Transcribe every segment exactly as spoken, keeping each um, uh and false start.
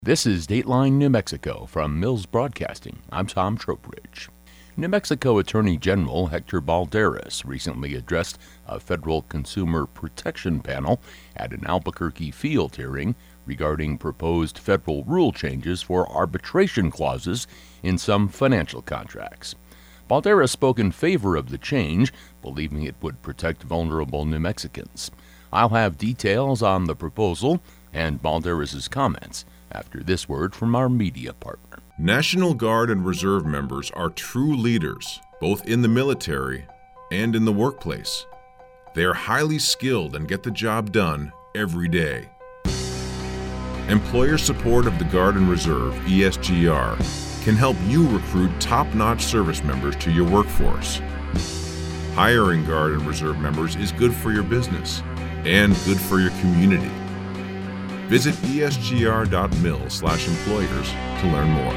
This is Dateline New Mexico from Mills Broadcasting. I'm Tom Trowbridge. New Mexico Attorney General Hector Balderas recently addressed a federal consumer protection panel at an Albuquerque field hearing regarding proposed federal rule changes for arbitration clauses in some financial contracts. Balderas spoke in favor of the change, believing it would protect vulnerable New Mexicans. I'll have details on the proposal and Balderas' comments after this word from our media partner. National Guard and Reserve members are true leaders, both in the military and in the workplace. They are highly skilled and get the job done every day. Employer support of the Guard and Reserve, E S G R, can help you recruit top-notch service members to your workforce. Hiring Guard and Reserve members is good for your business and good for your community. Visit E S G R dot mil slash employers to learn more.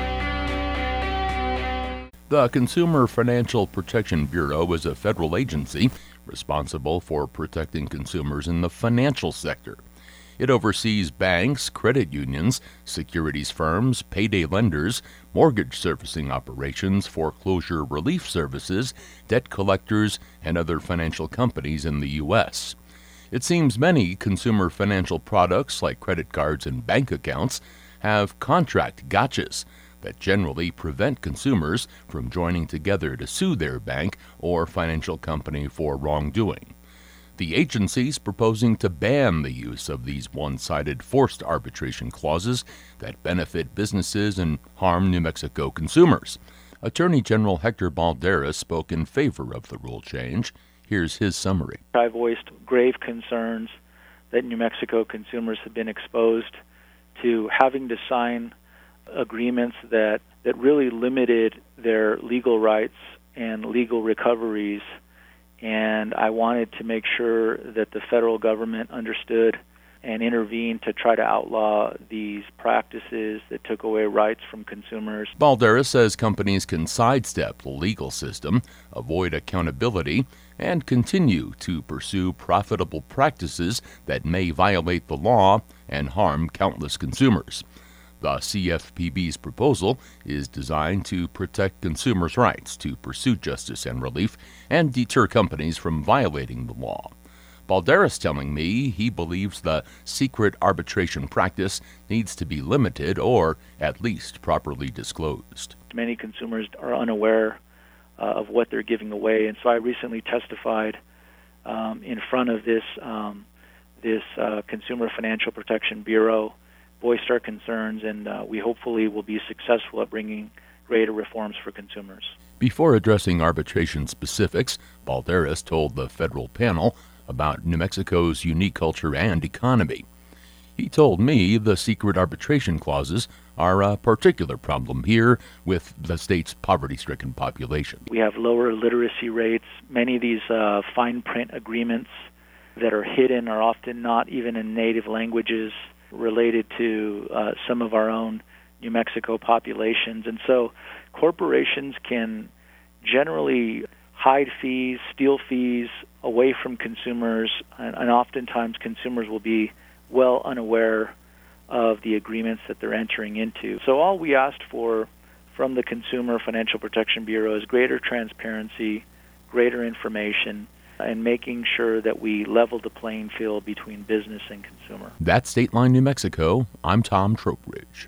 The Consumer Financial Protection Bureau is a federal agency responsible for protecting consumers in the financial sector. It oversees banks, credit unions, securities firms, payday lenders, mortgage servicing operations, foreclosure relief services, debt collectors, and other financial companies in the U S It seems many consumer financial products like credit cards and bank accounts have contract gotchas that generally prevent consumers from joining together to sue their bank or financial company for wrongdoing. The agency's proposing to ban the use of these one-sided forced arbitration clauses that benefit businesses and harm New Mexico consumers. Attorney General Hector Balderas spoke in favor of the rule change. Here's his summary. I voiced grave concerns that New Mexico consumers have been exposed to having to sign agreements that, that really limited their legal rights and legal recoveries. And I wanted to make sure that the federal government understood and intervened to try to outlaw these practices that took away rights from consumers. Balderas says companies can sidestep the legal system, avoid accountability, and continue to pursue profitable practices that may violate the law and harm countless consumers. The C F P B's proposal is designed to protect consumers' rights to pursue justice and relief and deter companies from violating the law. Balderas telling me he believes the secret arbitration practice needs to be limited or at least properly disclosed. Many consumers are unaware uh, of what they're giving away, and so I recently testified um, in front of this um, this uh, Consumer Financial Protection Bureau, voiced our concerns, and uh, we hopefully will be successful at bringing greater reforms for consumers. Before addressing arbitration specifics, Balderas told the federal panel about New Mexico's unique culture and economy. He told me the secret arbitration clauses are a particular problem here with the state's poverty-stricken population. We have lower literacy rates. Many of these uh, fine print agreements that are hidden are often not even in native languages related to uh, some of our own New Mexico populations. And so corporations can generally hide fees, steal fees away from consumers, and, and oftentimes consumers will be well unaware of the agreements that they're entering into. So all we asked for from the Consumer Financial Protection Bureau is greater transparency, greater information, and making sure that we level the playing field between business and consumer. That's Dateline New Mexico. I'm Tom Trowbridge.